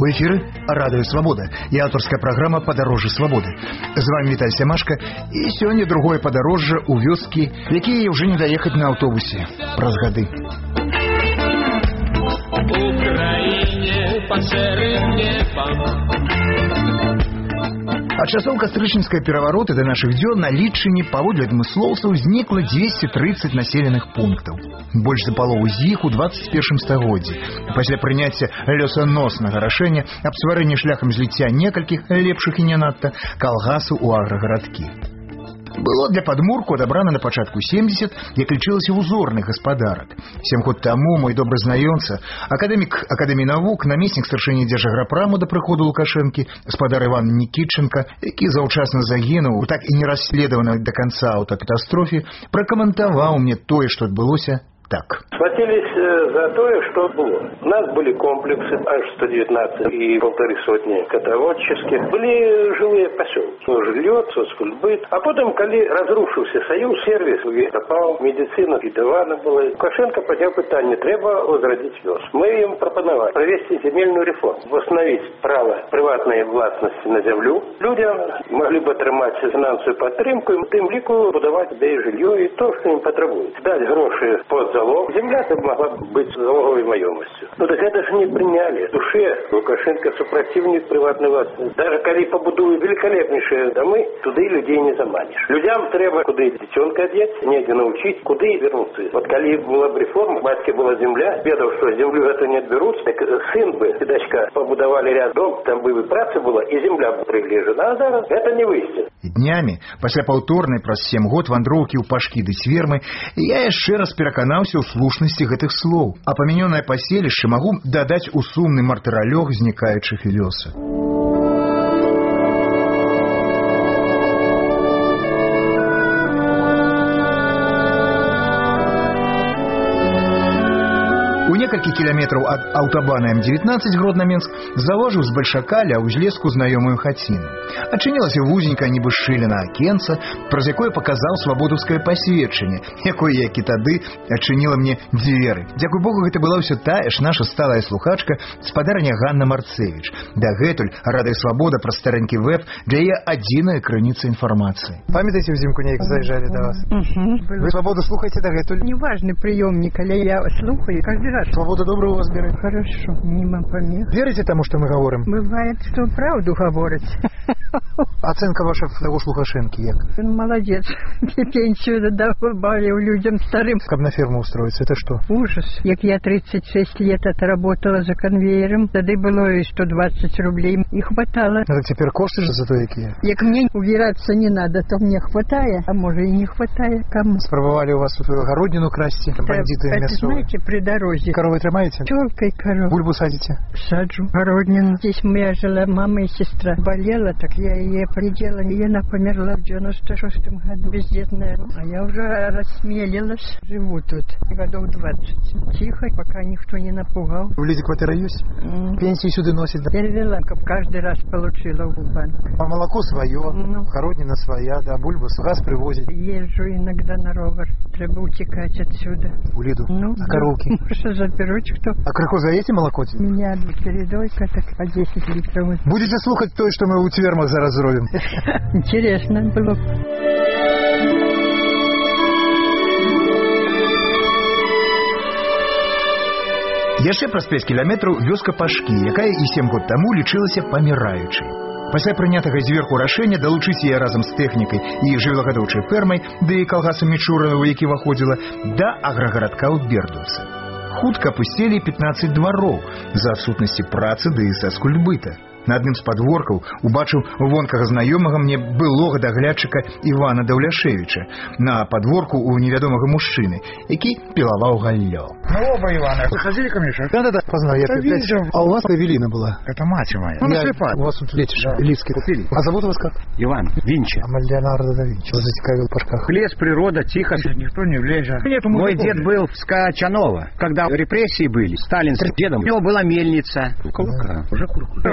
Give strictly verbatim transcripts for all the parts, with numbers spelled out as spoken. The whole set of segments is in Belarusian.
У эфіры Радыё Свабода і аўтарская праграма «Падарожжа свабоды». З вами Віталь Сямашка, і сёння другое падарожжа ў вёскі, якія ўжо не даехаць на аўтобусе праз гады. Украине под шэрым небам. Ад часоў кастрычніцкага пераварота да нашых дзён на лічыне паводле адмыслоўцаў знікла дзвесце трыццаць населеных пунктаў. Больш за палову з іх у дваццаць першым стагоддзі. Пасля прыняцця лёсаноснага рашэння аб стварэнні шляхам зліцця некалькіх лепшых і не надта калгасаў у аграгарадкі. Было для падмурку адабрана на пачатку семдзесят, як лічылася узорных гаспадарак. Сем год таму мой добры знаёмца, акадэмік акадэміі навук, намеснік старшыні дзяржаграпраму да прыходу Лукашэнкі, гаспадар Іван Нікітченка, які заўчасна загінуў у так і не расследаванай да канца аўтакатастрофе, пракаментаваў мне тое, што адбылося так. Схватились за то, что было. У нас были комплексы аж сто девятнадцать и полторы сотни котоводческих. Были жилые поселки. Жилье, соцкультбыт. А потом, когда разрушился союз, сервис пропал, медицина гидована была. Лукашенко поднял питание, треба возродить вёс. Мы им пропоновали провести земельную реформу. Восстановить право приватной властности на землю. Людям могли бы отримать финансовую подтримку, и тем лику будовать себе и жилье, и то, что им потребуют. Дать гроши под залог. Земля-то могла быть залоговой маёмостью. Ну так это же не приняли. В душе Лукашенко супротивник приватной власти. Даже когда побудуют великолепнейшие домы, туда и людей не заманишь. Людям треба куда и детенка одеть, негде научить, куда и вернуться. Вот когда была бы реформа, батьке была земля, ведал, что землю это не отберут, так сын бы, дочка, побудовали ряд дом, там бы и праца была, и земля бы приглежена. А зараз это не выйсце. Днямі, пасля паўторнай праз сем год вандроўкі ў пашкі ды свермы, я яшчэ раз пераканаўся ў слушнасці гэтых слоў, а памянёнае паселішча магу дадаць у сумны мартыралёг знікаючых лёса. У некалькі кіламетраў ад аўтабана эм дзевятнаццаць Гродна-Менск завожыў з бальшака ля ўзлеску знаёмую хаціну. Адчынілася вузенькая нібы шчыліна акенца, праз якое паказаў свабодаўскае пасведчанне, якое, як і тады, адчыніла мне дзверы. Дзякуй Богу, гэта была ўсё тая ж наша сталая слухачка, спадарня Ганна Марцевіч. Дагэтуль Радыё Свабода праз старэнькі веб для яе адзіная крыніца інфармацыі. Памятаеце, ўзімку неяк заязджалі да вас? Угу. Вы Свабоду слухаеце дагэтуль? Неважны прыёмнік, але я слухаю каждый раз. Свобода добрая у вас берет? Хорошо, мимо помех. Верите тому, что мы говорим? Бывает, что правду говорит. Оценка ваша того ж Лукашенки, як? Он молодец. Пенсию добавил людям старым. Как на ферму устроиться, это что? Ужас. Як я тридцать шесть лет отработала за конвейером, тогда было и сто двадцать рублей. И хватало. Это теперь кошты же зато какие? Як мне убираться не надо, то мне хватает, а может и не хватает. Кому? Спробовали у вас тут огородину красти, бандиты это, мясовые. знаете, при дороге. Коровы тримаете? Тёлкой коров. Бульбу садите? Саджу. Огородину. Здесь моя жила мама и сестра. Болела, так я ее придела. И она померла в девяносто шестом году, бездетная. А я уже рассмелилась. Живу тут годов двадцать. Тихо, пока никто не напугал. В Лизе квартира есть? Mm. Пенсию сюда носит? Да? Перевела, как каждый раз получила в банк. А молоко свое, ну. Огородина своя, да, бульбу, газ привозит. Езжу иногда на ровер. Треба утекать отсюда. В Лиду? Ну, а коровки? Может, заберут кто. А крыху заедете молоко? У меня передойка так по десять литров. Будете слухать то, что мы у Твермах зараз зробим? Интересно было. Яшчэ праз пяць кіламетраў вёска Пашкі, якая і сем год таму лічылася паміраючай. Пасля прынятага зверху рашэння далучыць яе разам з тэхнікай і жывёлагадоўчай фермай, ды і калгасам Мічурына, у які выходзіла, да аграгарадка ў Бердовцы. Хутка апусцелі пятнаццаць двароў за адсутнасці працы ды і соцкультбыта. На адным з падворкаў убачыў вонкага знаёмага мне былога даглядчыка Івана Даўляшевіча на падворку у невядомага мужчыны, які пілаваў галлё. Ну, оба Ивана. Заходили ко мне, что? Да-да-да, познаю. Я видел. А у вас Эвелина была? Это мать моя. Ну, слепая. У вас тут летишь, да. Лиски купили. А зовут вас как? Иван Винчи. А Леонардо да Винчи. Вот затекавил в Пашках. Лес, природа, тихо. Никто не влезет. Мой дед был в Скачаново, когда репрессии были. Сталин с дедом. У него была мельница. Кулака. Уже кулака.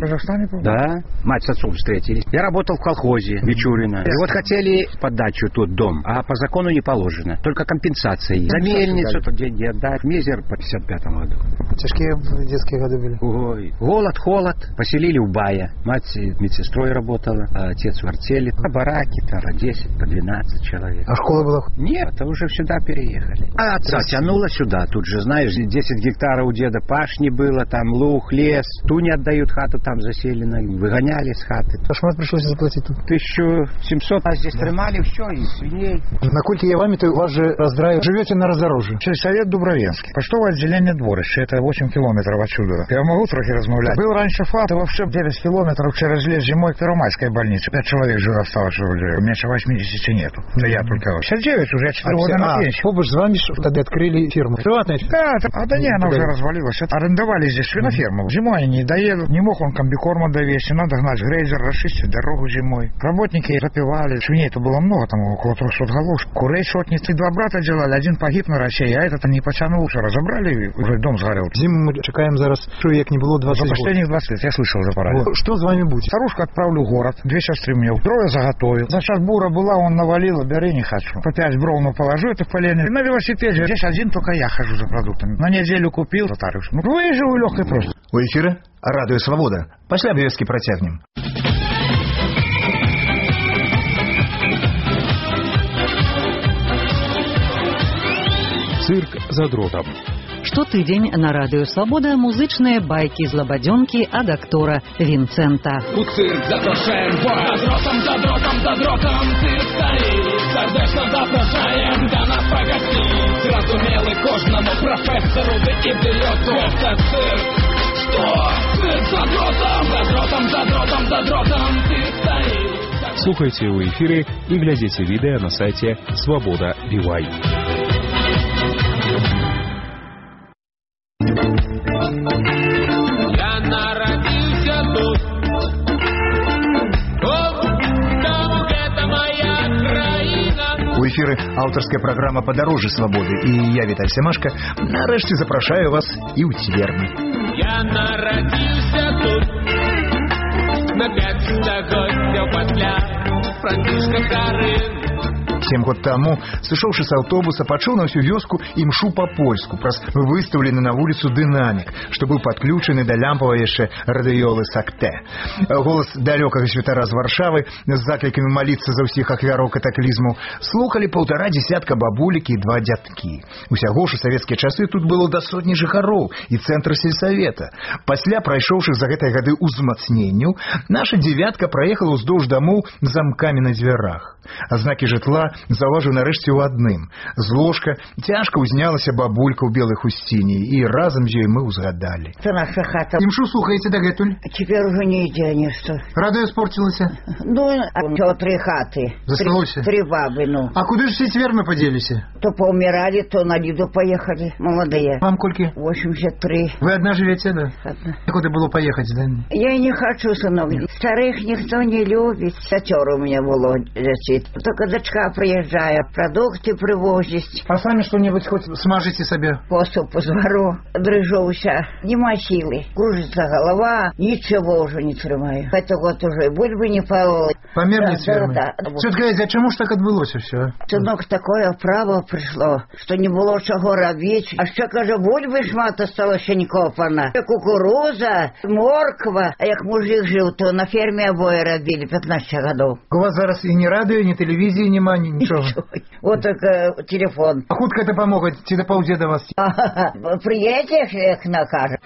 Казахстане был? Да, мать с отцом встретились. Я работал в колхозе Мичурина. И вот хотели под дачу тут дом, а по закону не положено. Только компенсация. За мельницу тут деньги отдать. Мизер по пятьдесят пятому году. Тяжкие детские годы были? Ой, голод, холод. Поселили в бая. Мать медсестрой работала, а отец в артели. А бараки там по десять, по двенадцать человек. А школа была? Нет, это уже сюда переехали. А отца тянуло сюда. Тут же, знаешь, десять гектаров у деда пашни было, там луг, лес. Ту не отдают, хату там заселена. Выгоняли с хаты. Кошмар пришлось заплатить тут. тысячу семьсот. А здесь тримали все, и свиней. Накольки я вами, то у вас же раздраю. Живете на раздорожье. Сельсовет Дубровенский. Почтовое отделение Дворище. Это восемь километров отсюда. Я могу трохи размовлять. Был раньше фат, и вообще девять километров через лес зимой к Первомайской больнице. Пять человек жил осталось уже. Меньше восьмидесяти нету. Это я только. шестьдесят девять уже, четыре года на пенсию. Побыч с вами тогда открыли фирму. Приватная фирма? Да, а да не, она уже развалилась. Это арендовали здесь свиноферму. Зимой они не доедут. Не мог он комбикорма довести. Надо гнать грейзер, расчистить дорогу зимой. Работники запивали. Свиней-то было много, там около трехсот голов. Курей сотни. И два брата делали. Один погиб на России, а этот не потянул. Все разобрали, уже дом сгорел. Зиму мы чекаем зараз, что век не было двадцать лет. За последних двадцать лет, я слышал за парадом. Вот. Что с вами будет? Старушку отправлю в город. Две сестры мне. Трое заготовил. За час бура была, он навалил, бери не хочу. По пять бровну положу, это в полене. На велосипеде. Здесь один только я хожу за продуктами. На неделю купил, затарюсь. Ну, выезжу легкой просто. У эфира Радио Свобода. Пасля абавязкі працягнем. Цирк за дротом. Штотыдзень на радыё Свабода музычныя байкі злабадзёнкі ад актора Вінцэнта. У цирк запрашаем за дротам, за дротам, за дротам цирк стаіць. Сардэчна запрашаем да нас пагасціць. Зразумелы кожнаму прафесару ды ідыёту. Гэта цирк. Што? Цирк за дротам, за дротам, за дротам, за дротам цирк стаіць. Слухайте у эфире и глядите видео на сайте Свобода би вай. Я народился тут. О, там где-то моя краина. У эфиры аўтарская праграма «Падарожжы свабоды» і я, Віталь Семашка, нарэшце запрашаю вас і ў цверны. Я народился тут. На пять стагоддзяў пасля Францішка Карын. Сем год таму, сышоўшы з аўтобуса, пачуў на ўсю вёску імшу па-польску праз выстаўлены на вуліцу дынамік, што быў падключаны да лямпавай яшчэ радыёлы Сакте. Голас далёкага святара з Варшавы з заклікамі маліцца за ўсіх ахвяраў катаклізму слухалі паўтара дзесятка бабулікі і два дзядкі. Усяго ж у савецкія часы тут было да сотні жыхароў і цэнтр сельсавета. Пасля прайшоўшых за гэтыя гады ўзмацненняў, наша дзевятка праехала ўздоўж дамоў з замкамі на дзвярах. Азнакі жытла заўважыў нарэшце ў адным. З ложка цяжка ўзнялася бабулька ў белай хусціне, і разам з ёй мы ўзгадалі. Это наша хата. Імшу слухаеце дагэтуль? Теперь уже не идя ничто. Радыё спорцілася? Ну, а три хаты. Засталося? Три, три бабы, ну. А куды ж все цверны падзеліся? То поумирали, то на Лиду поехали, молодые. Вам колькі? восемьдесят три. Вы одна живете, да? Одна. Куда было поехать, да? Я и не хочу, сынок. Старых никто не любит. Сатер у меня было лежит. Только дочка приезжает, продукты привозит. А сами что-нибудь хоть смажете себе? Посупу звару, дрыжуся. Нема силы. Кружится голова, ничего уже не тримаю. Это вот уже бульбы не полол. Померли да, цверны? Да, да. Все-таки, а чему ж так отбылося все? Сынок, такое право пришло, что не было чего робить. А ще, каже, бульби шмат осталось ще не копана. Кукуруза, морква. А як мужик жив, то на ферме обои робили пятнадцать годов. У вас зараз и ни радио, ни телевизии, нема, ни ничего. Вот только телефон. А хутка это помогает, ці да паўдзеда вас? Приедешь, як накажет.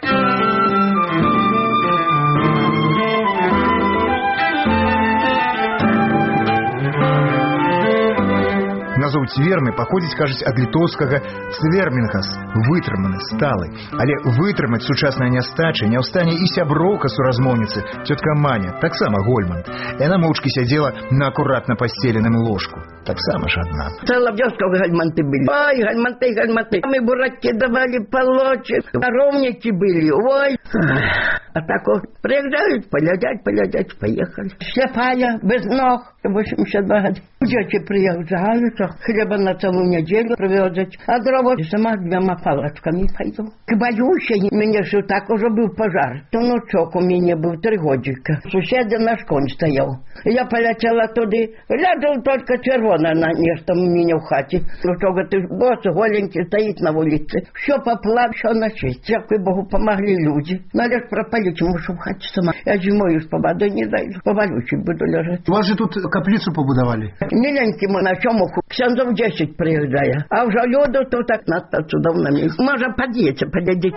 Назоў цверны паходзіць, кажуць, ад літоўскага цвермінгас, вытрыманы, сталы. Але вытрымаць сучасная нястача не ў стане і сяброўка суразмоўніцы, цётка Маня, таксама Гольман. Яна моўчкі сядзела на акуратна пастеленым ложку. Таксама ж адна. Целая вёска в гальманты были. Ой, гальманты, гальманты. Мы бураки давали полочек, коровники были. Ой. А так вот приезжают, полядять, полядять, поехали. Слепая, без ног, восемьдесят два года. Дети приезжают, хлеба на целую неделю привезать, а дрова сама двумя палочками пойду. К боюще, меня же так уже был пожар. То ночок у меня был три годика. Сусед наш конь стоял. Я полетела туда, глядел только червона на нечто у меня в хате. Ну что, ты босс, голенький, стоит на улице. Все поплав, все начисть. Дякую Богу, помогли люди. Надо пропалить, мушу в хате сама. Я зимой уж по воде не дойду, по болючей буду лежать. У вас же тут каплицу побудовали? Миленький мы на чем уху. Ксензов десять приезжая. А уже люди то так нас отсюда на месте. Можно подъехать, подойдите.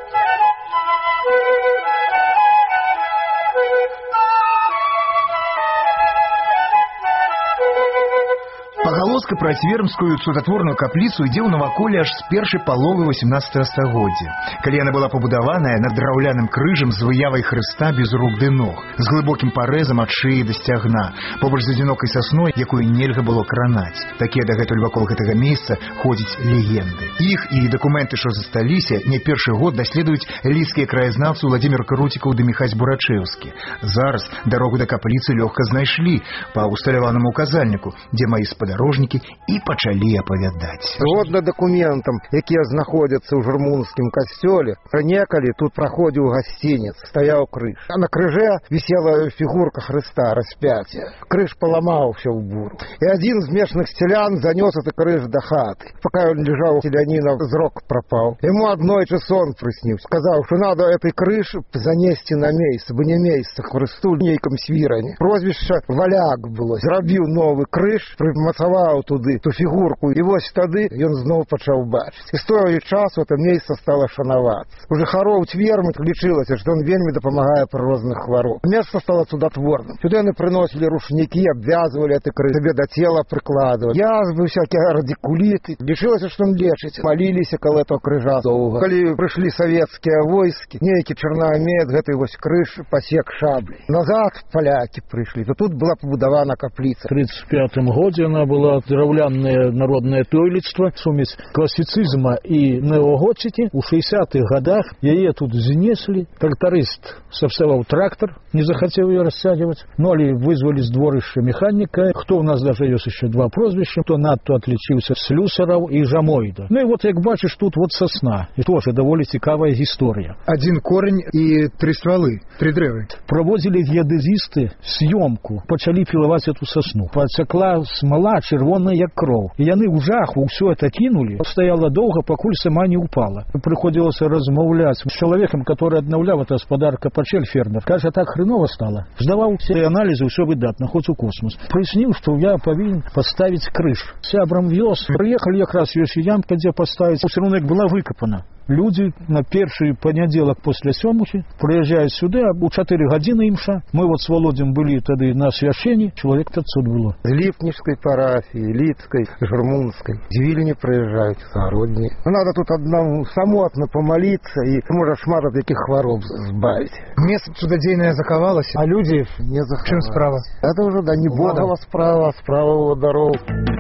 Пагалоска пра цвермскую цудатворную капліцу ідзе ў наваколле аж з першай паловы восемнадцатага стагоддзя, калі яна была пабудаваная над драўляным крыжам з выявай Хрыста без рук ды ног, з глыбокім парэзам ад шыі да сцягна, побач з адзінокай сасной, якую нельга было кранаць. Такія дагэтуль вакол гэтага месца ходзяць легенды. Іх і дакументы, што засталіся, не першы год даследуюць лідскія краязнаўцы Владзімір Крутікаў ды Міхась Бурачэўскі. Зараз дарогу да капліцы лёгка знайшлі па усталяванаму указальніку, дзе маі спадарожнікі і пачалі апавядаць. Згодна дакументам, якія знаходзяцца ў журмунскім касцёле, некалі тут праходзіў гасцінец, стаяў крыж. А на крыже вісела фігурка Хрыста, распяцця. Крыж паламаўся ў буру. І адзін з мешных сцелян занёс гэты крыж да хаты. Пока ён лежаў, селяніна зрок прапаў. Яму аднойчы сон прысніўся. Сказаў, што надо гэты крыж занесці на месца, бо не месца Хрысту нейкам свіране. Прозвішча Валяк было. Зрабіў новы крыж, прымацаваў туды ту фігурку. І вось тады ён зноў пачаў бачыць. І з той часу это месца стала шанавацца. У жыхароў Цвермы лічылася, што ён вельмі дапамагае пры розных хвароб. Месца стала цудатворным. Сюды яны прыносілі рушнікі, абвязвалі гэты крыж, сабе да цела прыкладвалі. Язвы, всякія радикуліты. Лічылася, што ён лечыць. Маліліся каля этого крыжа доўга. Калі прыйшлі савецкія войскі, нейкі чарнаамец гэты вось крыж пасек шаблей. Назад палякі прыйшлі, то тут была пабудавана капліца. В тридцать пятом году она была драўляное народное тойлідства, сумесь классицизма и неоготики. У шестидесятых годах яе тут знесли. Тракторист совсевал трактор, не захотел ее рассадивать. Ну, али вызвали с дворища механика. Кто у нас даже есть еще два прозвища, то надто отличился Слюсаров и Жамойда. Ну и вот, як бачишь, тут вот сосна. И тоже довольно цікавая история. Один корень и три стволы, три древа. Проводили геодезисты съемку, почали пиловать эту сосну. Потекла смола червона, як кров. И яны в жаху все это кинули. Стояла долго, покуль сама не упала. Приходилось размовлять с человеком, который обновлял это господарка Пачель фермер. Каже, так хреново стало. Сдавал все анализы, все выдатно, хоть у космос. Прояснил, что я повинен поставить крыш. Сябрам вез. Приехали как раз в ямка, где поставить. Все равно была выкопана. Люди на перший понеделок после сёмухи приезжают сюда, у четыре годины имша. Мы вот с Володем были тогда на священии, человек пятьсот было. З Липнической парафии, Лидской, Журмунской. Звильни приезжают, Сородни. Надо тут одному самотно помолиться, и можно шмат от таких хвороб сбавить. Место чудодейное заковалось, а люди не заковалось. Чем справа? Это уже, да, не Богова справа, а справа дорог.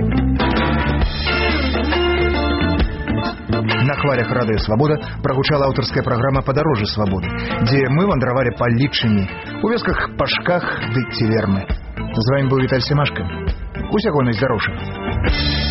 На хвалях радыё Свабода прагучала аўтарская праграма «Падарожжа свабоды», дзе мы вандравалі па лічыні у вёсках Пашках ды Цвермы. З вамі быў Віталь Семашка. Усяго найздароўшага.